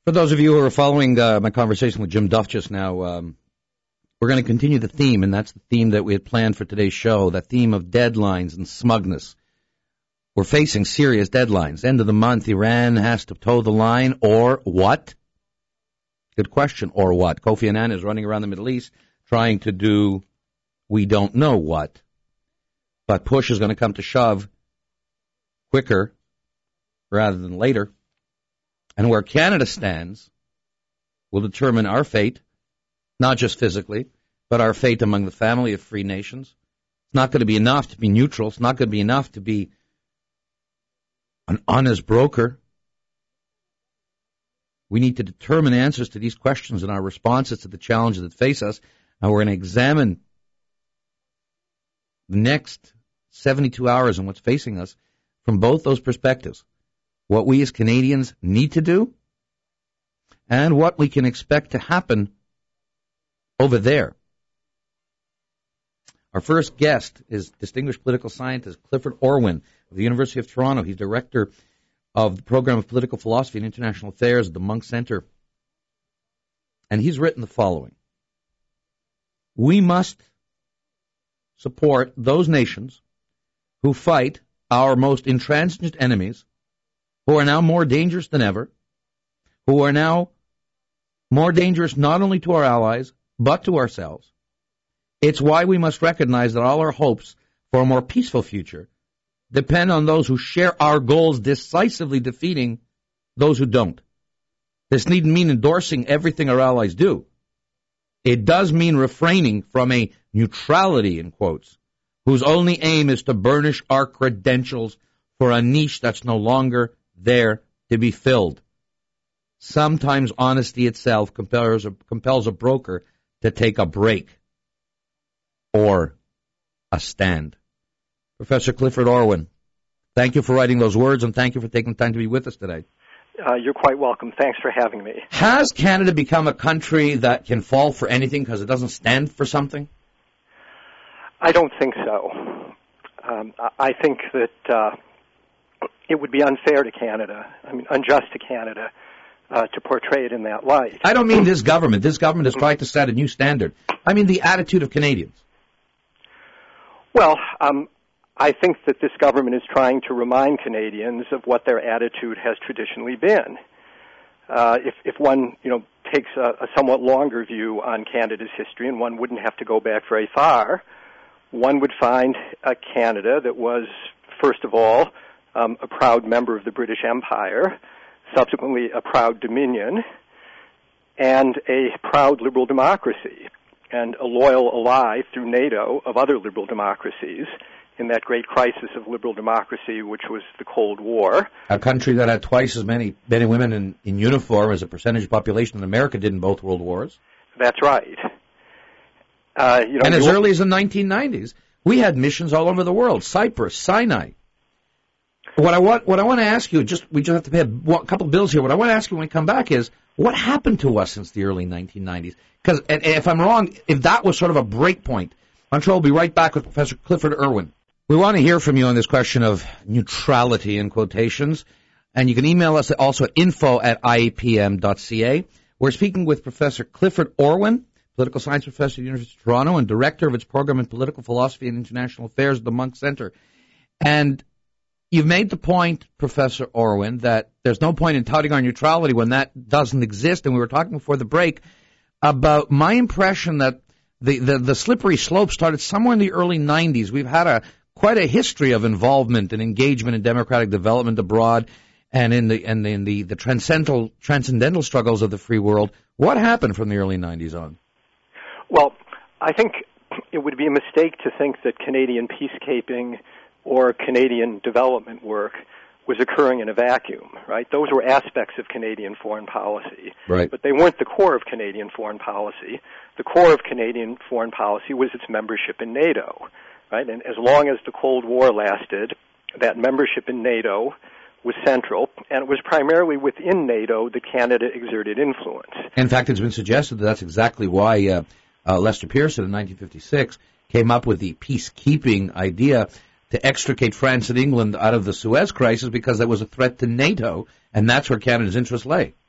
For those of you who are following my conversation with Jim Duff just now, we're going to continue the theme, and that's the theme that we had planned for today's show, that theme of deadlines and smugness. We're facing serious deadlines. End of the month, Iran has to toe the line, or what? Good question, or what? Kofi Annan is running around the Middle East trying to do we don't know what. But push is going to come to shove quicker rather than later. And where Canada stands will determine our fate, not just physically, but our fate among the family of free nations. It's not going to be enough to be neutral. It's not going to be enough to be an honest broker. We need to determine answers to these questions and our responses to the challenges that face us. And we're going to examine the next 72 hours and what's facing us from both those perspectives. What we as Canadians need to do and what we can expect to happen over there. Our first guest is distinguished political scientist Clifford Orwin of the University of Toronto. He's director of the Program of Political Philosophy and International Affairs at the Munk Center. And he's written the following. We must support those nations who fight our most intransigent enemies, who are now more dangerous than ever, who are now more dangerous not only to our allies, but to ourselves. It's why we must recognize that all our hopes for a more peaceful future depend on those who share our goals, decisively defeating those who don't. This needn't mean endorsing everything our allies do. It does mean refraining from a neutrality, in quotes, whose only aim is to burnish our credentials for a niche that's no longer there to be filled. Sometimes honesty itself compels a broker to take a break or a stand. Professor Clifford Orwin, thank you for writing those words, and thank you for taking time to be with us today. You're quite welcome. Thanks for having me. Has Canada become a country that can fall for anything because it doesn't stand for something? I don't think so. I think that it would be unfair to Canada, unjust to Canada, to portray it in that light. I don't mean this government. This government has tried to set a new standard. I mean the attitude of Canadians. Well, I think that this government is trying to remind Canadians of what their attitude has traditionally been. If one, takes a somewhat longer view on Canada's history, and one wouldn't have to go back very far, one would find a Canada that was, first of all, a proud member of the British Empire, subsequently a proud dominion, and a proud liberal democracy, and a loyal ally through NATO of other liberal democracies in that great crisis of liberal democracy, which was the Cold War. A country that had twice as many men and women in uniform as a percentage of population than America did in both world wars. That's right. And as early as the 1990s, we had missions all over the world, Cyprus, Sinai. What I want to ask you, we just have to pay a couple of bills here. What I want to ask you when we come back is, what happened to us since the early 1990s? Because if I'm wrong, if that was sort of a break point, I'm sure we'll be right back with Professor Clifford Irwin. We want to hear from you on this question of neutrality in quotations, and you can email us also at info@iapm.ca. We're speaking with Professor Clifford Orwin, political science professor at the University of Toronto and director of its program in political philosophy and international affairs at the Munk Center. And you've made the point, Professor Orwin, that there's no point in touting our neutrality when that doesn't exist, and we were talking before the break about my impression that the slippery slope started somewhere in the early 90s. We've had quite a history of involvement and engagement in democratic development abroad and in the transcendental struggles of the free world. What happened from the early 90s on? Well, I think it would be a mistake to think that Canadian peacekeeping or Canadian development work was occurring in a vacuum, right? Those were aspects of Canadian foreign policy. Right. But they weren't the core of Canadian foreign policy. The core of Canadian foreign policy was its membership in NATO, right? And as long as the Cold War lasted, that membership in NATO was central, and it was primarily within NATO that Canada exerted influence. In fact, it's been suggested that that's exactly why Lester Pearson in 1956 came up with the peacekeeping idea to extricate France and England out of the Suez crisis, because that was a threat to NATO, and that's where Canada's interest lay.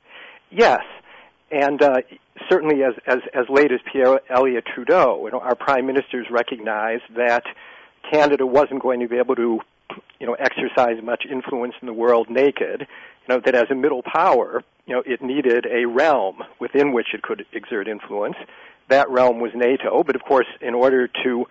Yes, and certainly as late as Pierre Elliott Trudeau, our prime ministers recognized that Canada wasn't going to be able to, exercise much influence in the world naked. That as a middle power, it needed a realm within which it could exert influence. That realm was NATO, but of course, in order to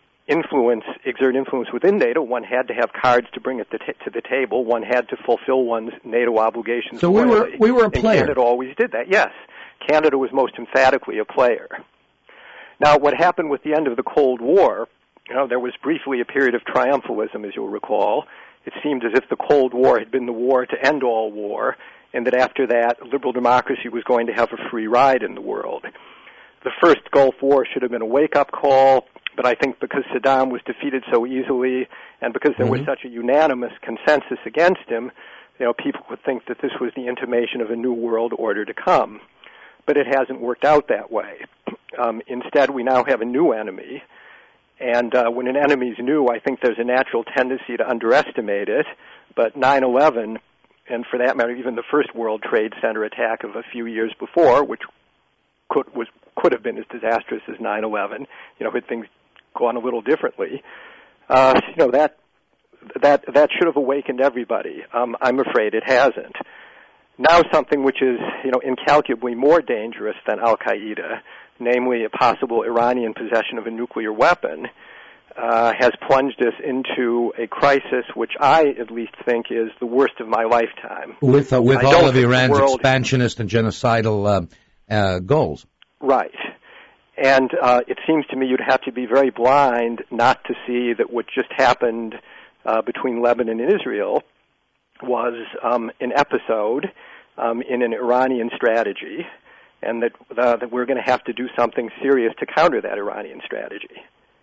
exert influence within NATO, one had to have cards to bring it to the table. One had to fulfill one's NATO obligations. So we were a player. And Canada always did that. Yes, Canada was most emphatically a player. Now, what happened with the end of the Cold War? There was briefly a period of triumphalism, as you'll recall. It seemed as if the Cold War had been the war to end all war, and that after that, liberal democracy was going to have a free ride in the world. The first Gulf War should have been a wake-up call, but I think because Saddam was defeated so easily and because there was such a unanimous consensus against him, people would think that this was the intimation of a new world order to come. But it hasn't worked out that way. Instead, we now have a new enemy. And when an enemy's new, I think there's a natural tendency to underestimate it. But 9/11, and for that matter, even the first World Trade Center attack of a few years before, which could have been as disastrous as 9/11, had things gone a little differently, that should have awakened everybody. I'm afraid it hasn't. Now something which is, incalculably more dangerous than Al-Qaeda, namely a possible Iranian possession of a nuclear weapon, has plunged us into a crisis which I at least think is the worst of my lifetime. With all of Iran's expansionist and genocidal goals. Right. And it seems to me you'd have to be very blind not to see that what just happened between Lebanon and Israel was an episode in an Iranian strategy, and that we're going to have to do something serious to counter that Iranian strategy.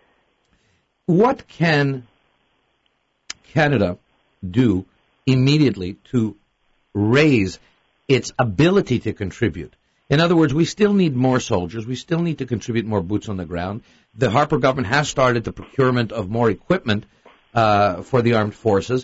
What can Canada do immediately to raise its ability to contribute? In other words, we still need more soldiers. We still need to contribute more boots on the ground. The Harper government has started the procurement of more equipment for the armed forces,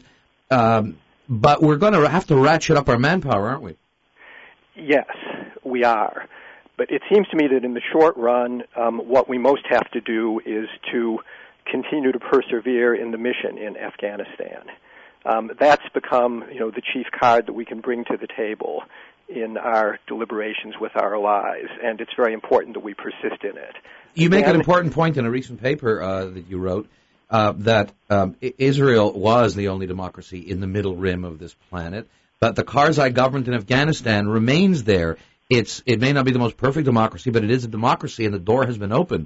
but we're going to have to ratchet up our manpower, aren't we? Yes, we are. But it seems to me that in the short run, what we most have to do is to continue to persevere in the mission in Afghanistan. That's become, the chief card that we can bring to the table in our deliberations with our allies, and it's very important that we persist in it. You make an important point in a recent paper that you wrote, that Israel was the only democracy in the middle rim of this planet, but the Karzai government in Afghanistan remains there. It may not be the most perfect democracy, but it is a democracy, and the door has been opened.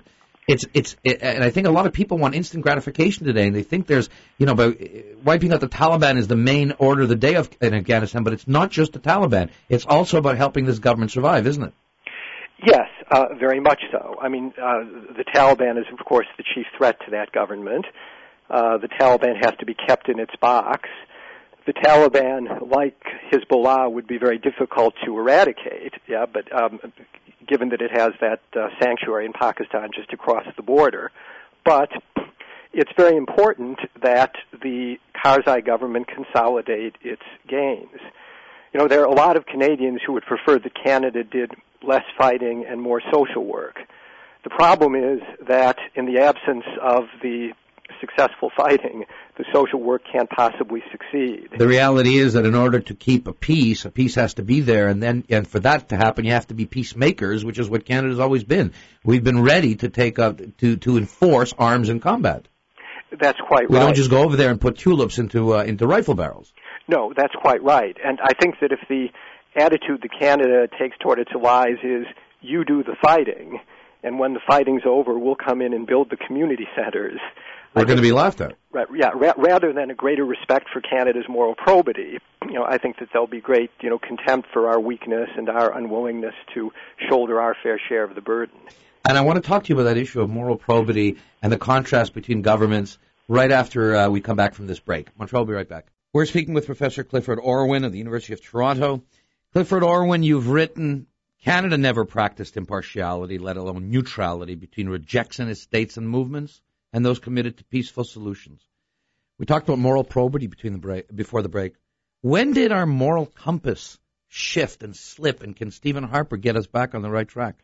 And I think a lot of people want instant gratification today, and they think there's, by wiping out the Taliban is the main order of the day in Afghanistan, but it's not just the Taliban. It's also about helping this government survive, isn't it? Yes, very much so. I mean, the Taliban is, of course, the chief threat to that government. The Taliban has to be kept in its box. The Taliban, like Hezbollah, would be very difficult to eradicate, but given that it has that sanctuary in Pakistan just across the border. But it's very important that the Karzai government consolidate its gains. There are a lot of Canadians who would prefer that Canada did less fighting and more social work. The problem is that in the absence of the successful fighting, the social work can't possibly succeed. The reality is that in order to keep a peace has to be there, and for that to happen, you have to be peacemakers, which is what Canada's always been. We've been ready to take up to enforce arms in combat. That's quite right. We don't just go over there and put tulips into rifle barrels. No, that's quite right. And I think that if the attitude that Canada takes toward its allies is you do the fighting, and when the fighting's over, we'll come in and build the community centers. We're going to be laughed at. Right, yeah, rather than a greater respect for Canada's moral probity, I think that there'll be great, contempt for our weakness and our unwillingness to shoulder our fair share of the burden. And I want to talk to you about that issue of moral probity and the contrast between governments right after we come back from this break. Montreal will be right back. We're speaking with Professor Clifford Orwin of the University of Toronto. Clifford Orwin, you've written, Canada never practiced impartiality, let alone neutrality, between rejectionist states and movements and those committed to peaceful solutions. We talked about moral probity before the break. When did our moral compass shift and slip, and can Stephen Harper get us back on the right track?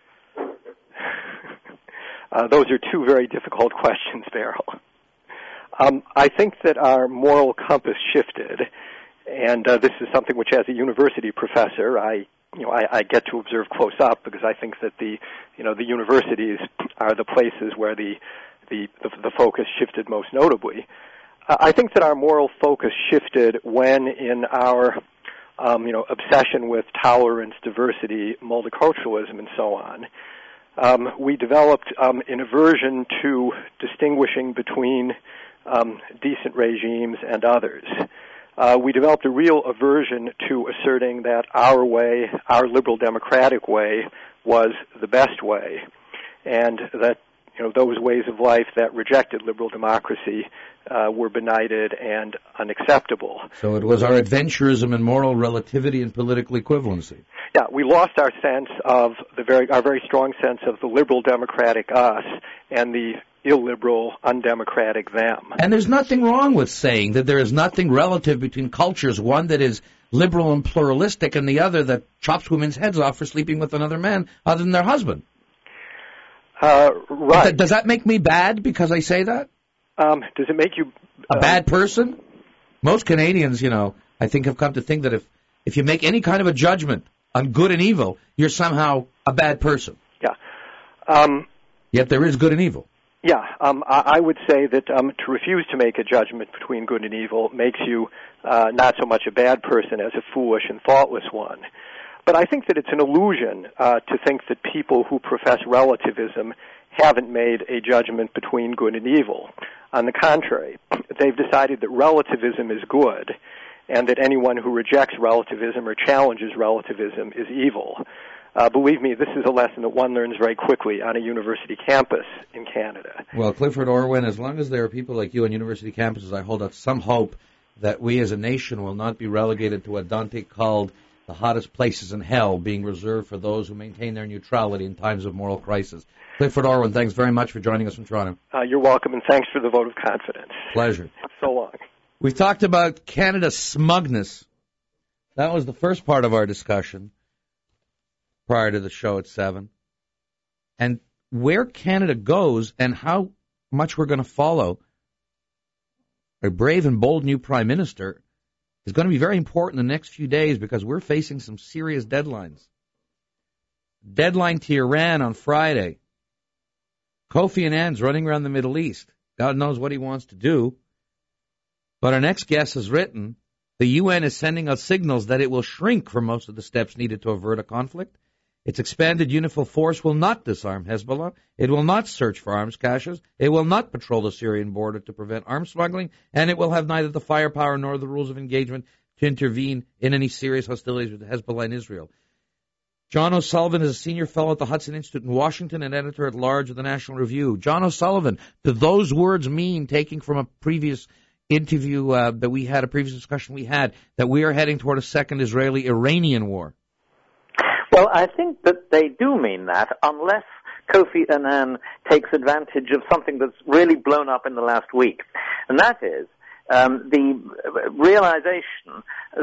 Those are two very difficult questions, Beryl. I think that our moral compass shifted, and this is something which, as a university professor, I get to observe close up, because I think that the universities are the places where the focus shifted most notably. I think that our moral focus shifted when, in our obsession with tolerance, diversity, multiculturalism, and so on, we developed an aversion to distinguishing between decent regimes and others. We developed a real aversion to asserting that our way, our liberal democratic way, was the best way, and that those ways of life that rejected liberal democracy were benighted and unacceptable. So it was our adventurism and moral relativity and political equivalency. Yeah, we lost our sense of our very strong sense of the liberal democratic us and the illiberal, undemocratic them. And there's nothing wrong with saying that there is nothing relative between cultures, one that is liberal and pluralistic and the other that chops women's heads off for sleeping with another man other than their husband. Right. Does that make me bad because I say that? Does it make you a bad person? Most Canadians, I think have come to think that if you make any kind of a judgment on good and evil, you're somehow a bad person. Yeah. Yet there is good and evil. Yeah. I would say that to refuse to make a judgment between good and evil makes you not so much a bad person as a foolish and thoughtless one. But I think that it's an illusion to think that people who profess relativism haven't made a judgment between good and evil. On the contrary, they've decided that relativism is good, and that anyone who rejects relativism or challenges relativism is evil. Believe me, this is a lesson that one learns very quickly on a university campus in Canada. Well, Clifford Orwin, as long as there are people like you on university campuses, I hold out some hope that we as a nation will not be relegated to what Dante called the hottest places in hell, being reserved for those who maintain their neutrality in times of moral crisis. Clifford Orwin, thanks very much for joining us from Toronto. You're welcome, and thanks for the vote of confidence. Pleasure. So long. We've talked about Canada's smugness. That was the first part of our discussion prior to the show at 7. And where Canada goes and how much we're going to follow a brave and bold new Prime Minister is going to be very important in the next few days, because we're facing some serious deadlines. Deadline to Iran on Friday. Kofi Annan's running around the Middle East. God knows what he wants to do. But our next guest has written, the UN is sending us signals that it will shrink from most of the steps needed to avert a conflict. Its expanded UNIFIL force will not disarm Hezbollah. It will not search for arms caches. It will not patrol the Syrian border to prevent arms smuggling. And it will have neither the firepower nor the rules of engagement to intervene in any serious hostilities with Hezbollah and Israel. John O'Sullivan is a senior fellow at the Hudson Institute in Washington and editor-at-large of the National Review. John O'Sullivan, do those words mean, taking from a previous interview that we had, a previous discussion we had, that we are heading toward a second Israeli-Iranian war? Well, I think that they do mean that, unless Kofi Annan takes advantage of something that's really blown up in the last week. And that is the realization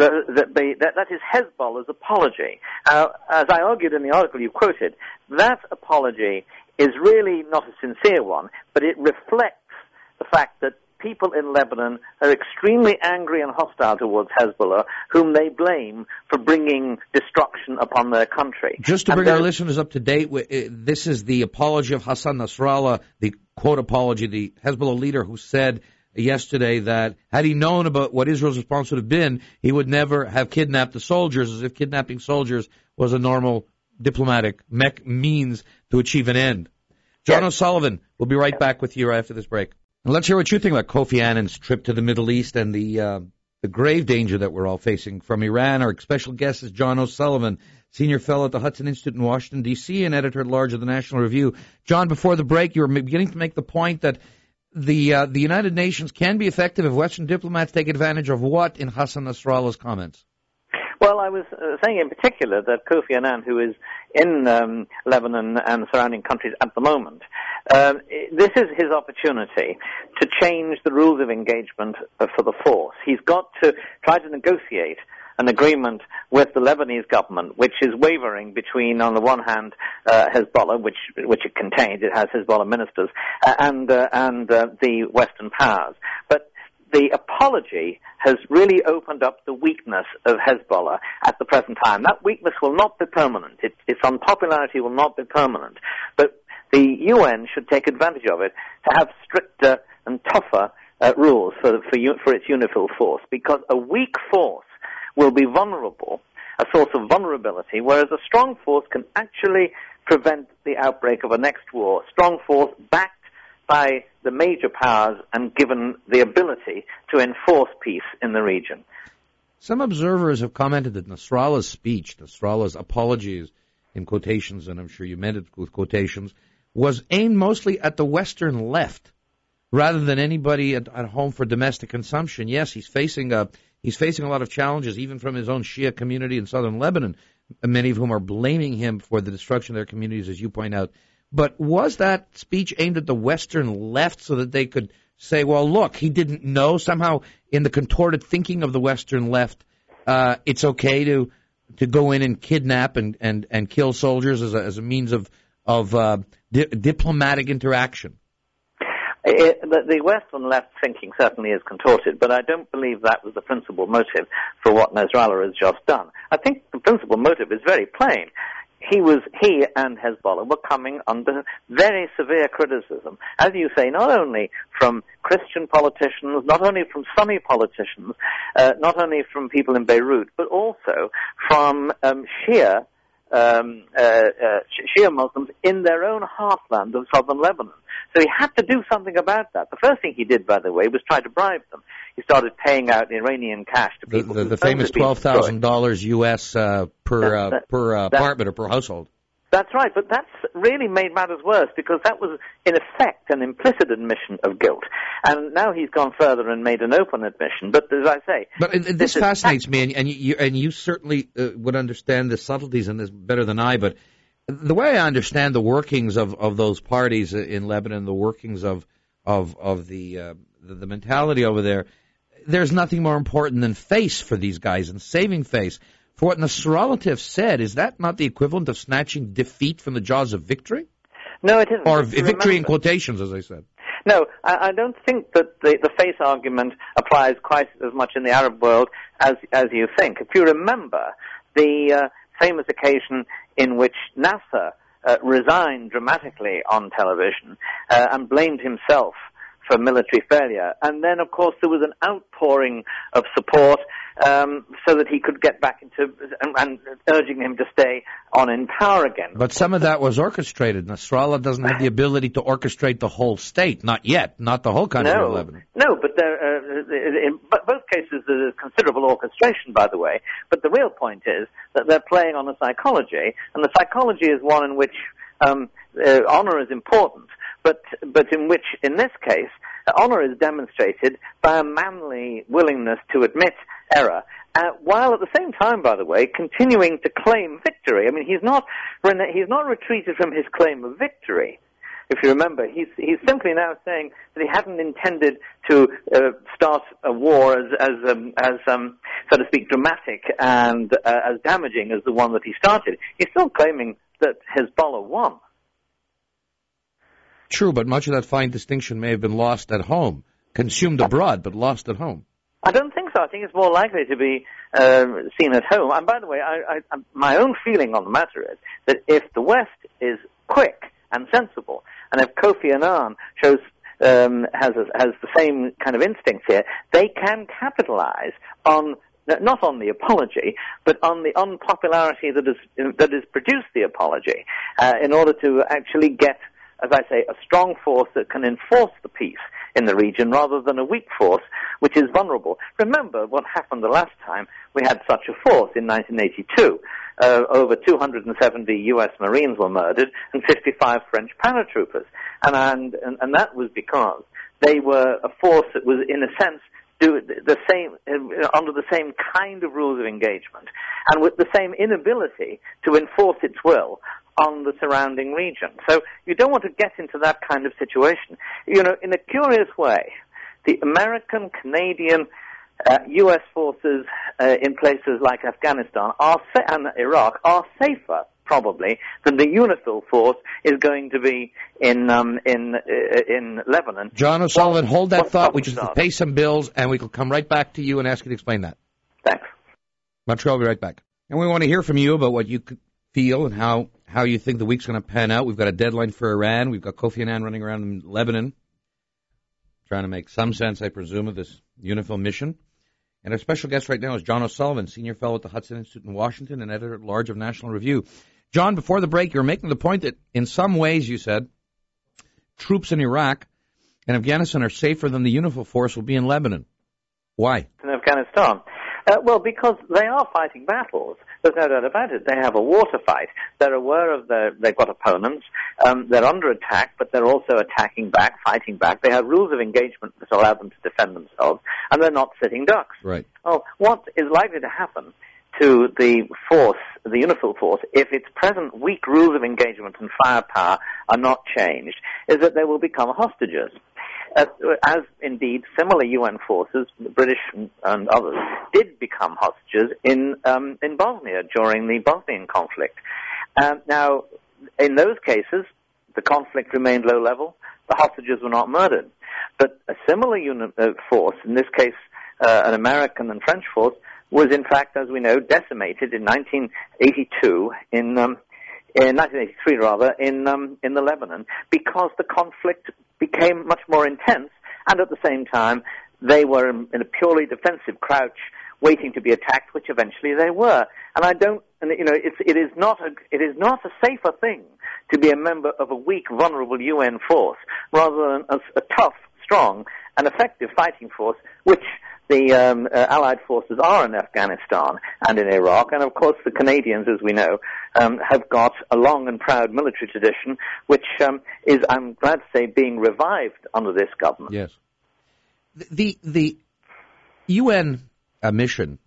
that is Hezbollah's apology. As I argued in the article you quoted, that apology is really not a sincere one, but it reflects the fact that people in Lebanon are extremely angry and hostile towards Hezbollah, whom they blame for bringing destruction upon their country. Just to bring our listeners up to date, this is the apology of Hassan Nasrallah, the quote apology, the Hezbollah leader who said yesterday that had he known about what Israel's response would have been, he would never have kidnapped the soldiers, as if kidnapping soldiers was a normal diplomatic means to achieve an end. John O'Sullivan, we'll be right back with you after this break. And let's hear what you think about Kofi Annan's trip to the Middle East and the grave danger that we're all facing from Iran. Our special guest is John O'Sullivan, senior fellow at the Hudson Institute in Washington, D.C., and editor-at-large of the National Review. John, before the break, you were beginning to make the point that the United Nations can be effective if Western diplomats take advantage of what in Hassan Nasrallah's comments? Well, I was saying in particular that Kofi Annan, who is in Lebanon and surrounding countries at the moment, this is his opportunity to change the rules of engagement for the force. He's got to try to negotiate an agreement with the Lebanese government, which is wavering between, on the one hand, Hezbollah, which it contains, it has Hezbollah ministers, and the Western powers. But the apology has really opened up the weakness of Hezbollah at the present time. That weakness will not be permanent. Its unpopularity will not be permanent. But the UN should take advantage of it to have stricter and tougher rules for its UNIFIL force, because a weak force will be vulnerable, a source of vulnerability, whereas a strong force can actually prevent the outbreak of a next war. Strong force backed by the major powers and given the ability to enforce peace in the region. Some observers have commented that Nasrallah's speech, Nasrallah's apologies, in quotations, and I'm sure you meant it with quotations, was aimed mostly at the Western left, rather than anybody at home for domestic consumption. Yes, he's facing a lot of challenges, even from his own Shia community in southern Lebanon, many of whom are blaming him for the destruction of their communities, as you point out. But was that speech aimed at the Western left so that they could say, well, look, he didn't know? Somehow, in the contorted thinking of the Western left, it's okay to go in and kidnap and kill soldiers as a means of diplomatic interaction? The Western left thinking certainly is contorted, but I don't believe that was the principal motive for what Nasrallah has just done. I think the principal motive is very plain. He and Hezbollah were coming under very severe criticism, as you say, not only from Christian politicians, not only from Sunni politicians, not only from people in Beirut, but also from Shia Muslims in their own heartland of southern Lebanon. So he had to do something about that. The first thing he did, by the way, was try to bribe them. He started paying out Iranian cash to people. The famous $12,000 U.S. per apartment or per household. That's right, but that's really made matters worse, because that was, in effect, an implicit admission of guilt. And now he's gone further and made an open admission. But as I say... But this fascinates me, and you certainly would understand the subtleties in this better than I, but the way I understand the workings of those parties in Lebanon, the workings of the mentality over there, there's nothing more important than face for these guys and saving face. For what Nasrallah said, is that not the equivalent of snatching defeat from the jaws of victory? No, it isn't. Or victory in quotations, as I said. No, I don't think that the face argument applies quite as much in the Arab world as you think. If you remember the famous occasion in which Nasser resigned dramatically on television and blamed himself for military failure. And then, of course, there was an outpouring of support so that he could get back into, and urging him to stay on in power again. But some of that was orchestrated. Nasrallah doesn't have the ability to orchestrate the whole state, not yet, not the whole country of Lebanon. No, but in both cases there's considerable orchestration, by the way. But the real point is that they're playing on a psychology, and the psychology is one in which honor is important, but in which, in this case, honor is demonstrated by a manly willingness to admit error, while at the same time, by the way, continuing to claim victory. I mean, he's not retreated from his claim of victory. If you remember, he's simply now saying that he hadn't intended to start a war as so to speak, dramatic and as damaging as the one that he started. He's still claiming that Hezbollah won. True, but much of that fine distinction may have been lost at home, consumed abroad, but lost at home. I don't think so. I think it's more likely to be seen at home. And by the way, my own feeling on the matter is that if the West is quick and sensible, and if Kofi Annan has the same kind of instincts here, they can capitalize on not on the apology, but on the unpopularity that has produced the apology, in order to actually get, as I say, a strong force that can enforce the peace in the region rather than a weak force which is vulnerable. Remember what happened the last time we had such a force in 1982. Over 270 U.S. Marines were murdered and 55 French paratroopers. And that was because they were a force that was, in a sense, under the same kind of rules of engagement and with the same inability to enforce its will on the surrounding region. So you don't want to get into that kind of situation. You know, in a curious way, the American, Canadian, U.S. forces in places like Afghanistan and Iraq are safer, probably, than the UNIFIL force is going to be in Lebanon. John O'Sullivan, hold that thought. We just pay some bills, and we will come right back to you and ask you to explain that. Thanks. Montreal will be right back. And we want to hear from you about what you feel and how you think the week's going to pan out. We've got a deadline for Iran. We've got Kofi Annan running around in Lebanon, trying to make some sense, I presume, of this UNIFIL mission. And our special guest right now is John O'Sullivan, senior fellow at the Hudson Institute in Washington and editor-at-large of National Review. John, before the break, you were making the point that in some ways, you said, troops in Iraq and Afghanistan are safer than the UNIFIL force will be in Lebanon. Why? In Afghanistan. Well, because they are fighting battles. There's no doubt about it. They have a water fight. They're aware of they've got opponents. They're under attack, but they're also attacking back, fighting back. They have rules of engagement that allow them to defend themselves, and they're not sitting ducks. Right. Oh, what is likely to happen to the force, the UNIFIL force, if its present weak rules of engagement and firepower are not changed, is that they will become hostages. As indeed similar UN forces, the British and others, did become hostages in Bosnia during the Bosnian conflict. Now, in those cases, the conflict remained low level. The hostages were not murdered. But a similar force, in this case an American and French force, was in fact, as we know, decimated in 1982 in 1983 rather, in the Lebanon, because the conflict became much more intense, and at the same time, they were in a purely defensive crouch, waiting to be attacked, which eventually they were. It is not a safer thing to be a member of a weak, vulnerable UN force, rather than a tough, strong, and effective fighting force, which the Allied forces are in Afghanistan and in Iraq, and of course the Canadians, as we know, have got a long and proud military tradition, which is, I'm glad to say, being revived under this government. Yes. The UN mission,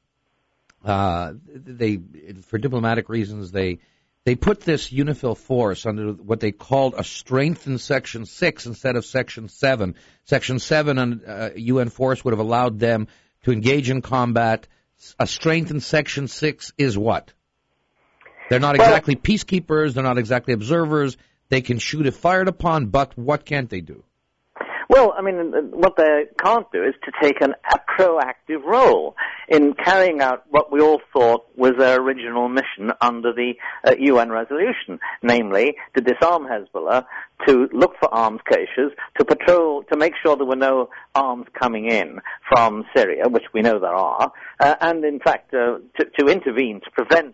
they, for diplomatic reasons, they put this UNIFIL force under what they called a strengthened Section 6 instead of Section 7. Section 7 on UN force would have allowed them to engage in combat. A strengthened Section 6 is what? They're not exactly peacekeepers. They're not exactly observers. They can shoot if fired upon, but what can't they do? Well, I mean, what they can't do is to take a proactive role in carrying out what we all thought was their original mission under the UN resolution, namely to disarm Hezbollah, to look for arms caches, to patrol, to make sure there were no arms coming in from Syria, which we know there are, and in fact to intervene, to prevent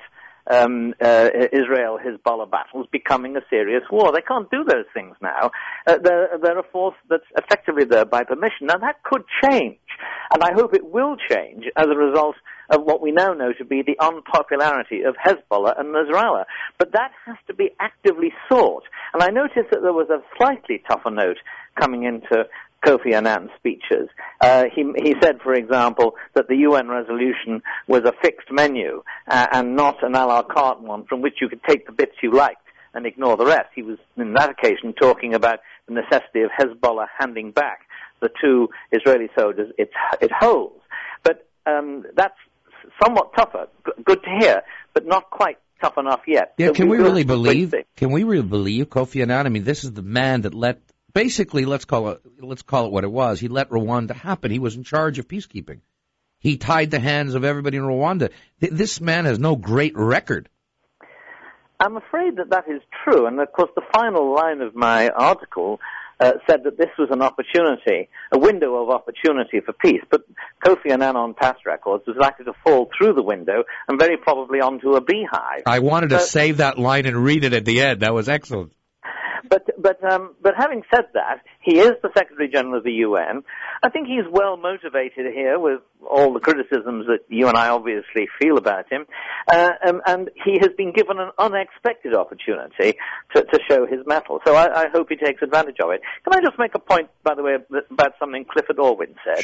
Israel-Hezbollah battles becoming a serious war. They can't do those things now. They're a force that's effectively there by permission. Now, that could change, and I hope it will change as a result of what we now know to be the unpopularity of Hezbollah and Nasrallah. But that has to be actively sought. And I noticed that there was a slightly tougher note coming into Kofi Annan's speeches. He said, for example, that the UN resolution was a fixed menu and not an a la carte one from which you could take the bits you liked and ignore the rest. He was, in that occasion, talking about the necessity of Hezbollah handing back the 2 Israeli soldiers it holds. But that's somewhat tougher. Good to hear, but not quite tough enough yet. Yeah, can we really believe Kofi Annan? I mean, this is the man that let, basically, let's call it what it was. He let Rwanda happen. He was in charge of peacekeeping. He tied the hands of everybody in Rwanda. This man has no great record. I'm afraid that is true. And, of course, the final line of my article said that this was an opportunity, a window of opportunity for peace. But Kofi Annan on past records was likely to fall through the window and very probably onto a beehive. I wanted to save that line and read it at the end. That was excellent. But having said that, he is the Secretary General of the UN. I think he's well motivated here with all the criticisms that you and I obviously feel about him. And he has been given an unexpected opportunity to show his mettle. So I hope he takes advantage of it. Can I just make a point, by the way, about something Clifford Orwin said? Sure.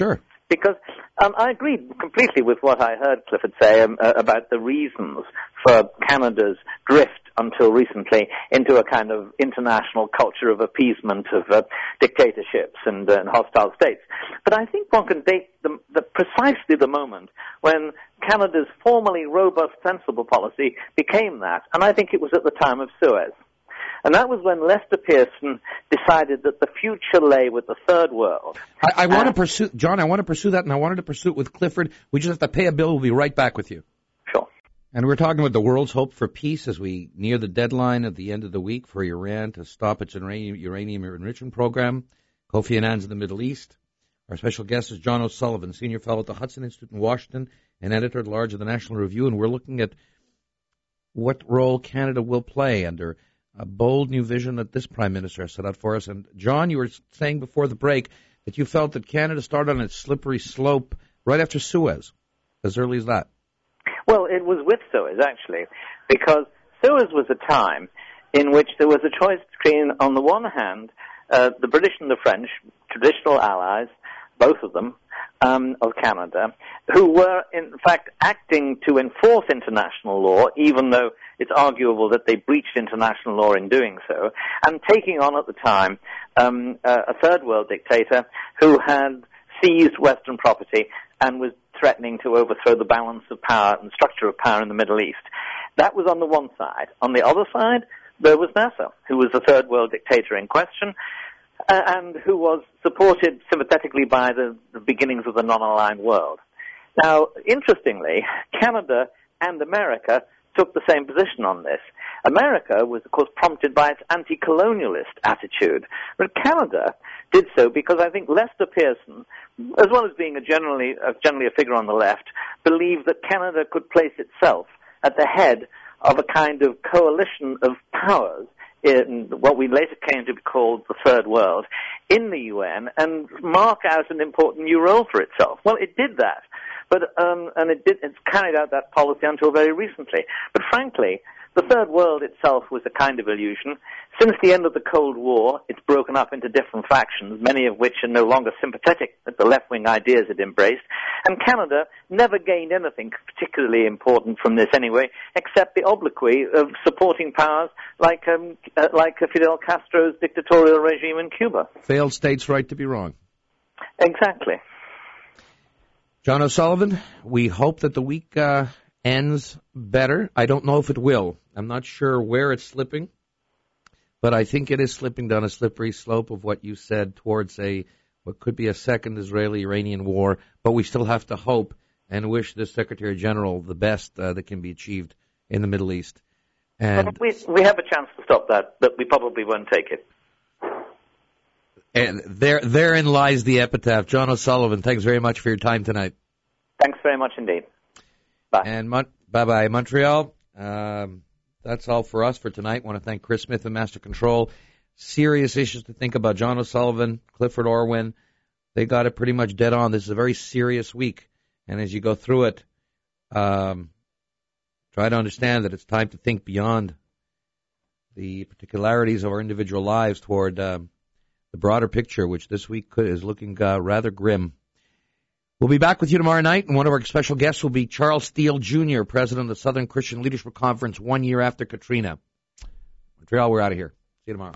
because I agreed completely with what I heard Clifford say about the reasons for Canada's drift until recently into a kind of international culture of appeasement of dictatorships and hostile states. But I think one can date precisely the moment when Canada's formerly robust, sensible policy became that, and I think it was at the time of Suez. And that was when Lester Pearson decided that the future lay with the third world. I want to pursue, John, I want to pursue that, and I wanted to pursue it with Clifford. We just have to pay a bill. We'll be right back with you. Sure. And we're talking about the world's hope for peace as we near the deadline at the end of the week for Iran to stop its uranium enrichment program. Kofi Annan's in the Middle East. Our special guest is John O'Sullivan, senior fellow at the Hudson Institute in Washington and editor-at-large of the National Review, and we're looking at what role Canada will play under a bold new vision that this Prime Minister has set out for us. And, John, you were saying before the break that you felt that Canada started on its slippery slope right after Suez, as early as that. Well, it was with Suez, actually, because Suez was a time in which there was a choice between, on the one hand, the British and the French, traditional allies, both of them, of Canada, who were, in fact, acting to enforce international law, even though it's arguable that they breached international law in doing so, and taking on at the time a third world dictator who had seized Western property and was threatening to overthrow the balance of power and structure of power in the Middle East. That was on the one side. On the other side, there was Nasser, who was the third world dictator in question, and who was supported sympathetically by the beginnings of the non-aligned world. Now, interestingly, Canada and America took the same position on this. America was, of course, prompted by its anti-colonialist attitude, but Canada did so because I think Lester Pearson, as well as being generally a figure on the left, believed that Canada could place itself at the head of a kind of coalition of powers in what we later came to be called the Third World, in the UN, and mark out an important new role for itself. Well, it did that, but it's carried out that policy until very recently. But frankly, the Third World itself was a kind of illusion. Since the end of the Cold War, it's broken up into different factions, many of which are no longer sympathetic with the left-wing ideas it embraced. And Canada never gained anything particularly important from this anyway, except the obloquy of supporting powers like Fidel Castro's dictatorial regime in Cuba. Failed states' right to be wrong. Exactly. John O'Sullivan, we hope that the week ends better. I don't know if it will. I'm not sure where it's slipping, but I think it is slipping down a slippery slope of what you said towards what could be a second Israeli-Iranian war, but we still have to hope and wish the Secretary General the best that can be achieved in the Middle East. And we have a chance to stop that, but we probably won't take it. And therein lies the epitaph. John O'Sullivan, thanks very much for your time tonight. Thanks very much indeed. Bye. And bye-bye, Montreal. That's all for us for tonight. I want to thank Chris Smith and Master Control. Serious issues to think about. John O'Sullivan, Clifford Orwin, they got it pretty much dead on. This is a very serious week. And as you go through it, try to understand that it's time to think beyond the particularities of our individual lives toward the broader picture, which this week is looking rather grim. We'll be back with you tomorrow night, and one of our special guests will be Charles Steele, Jr., president of the Southern Christian Leadership Conference 1 year after Katrina. Montreal, we're out of here. See you tomorrow.